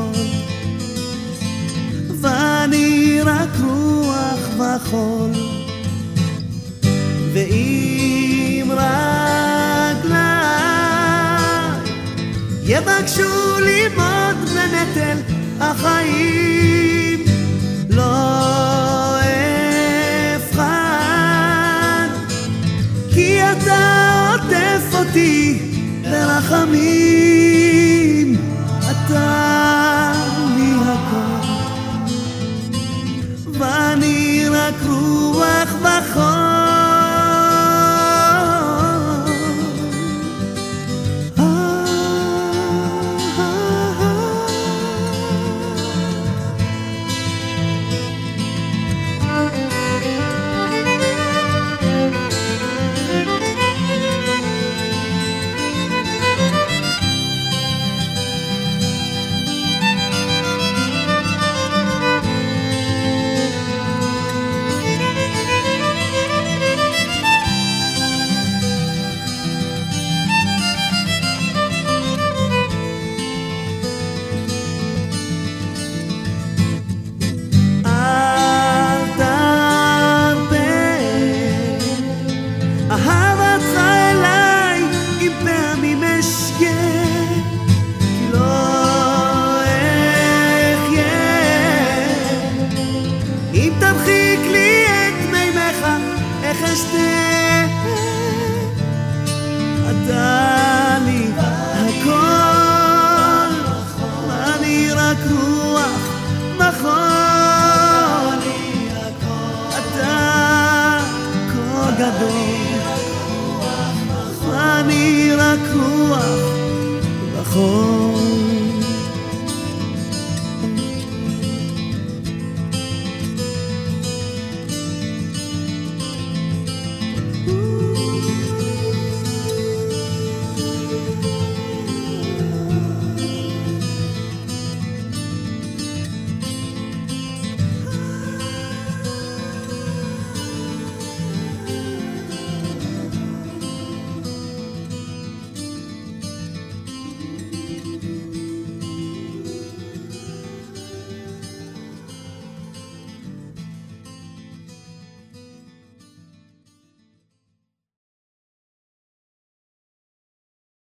ואני רק רוח וחול, ואם רגליי יבקשו לימוד בנטל החיים, לא אפחד, כי אתה עוטף אותי ברחמים. אתה לי הכל, ואני רק רוח וחול. אהבתך אליי אם פעמים אשגה, כי לא אחיה. אם תמחיק לי את מימיך, איך אשתה? אתה לי הכל, אני רק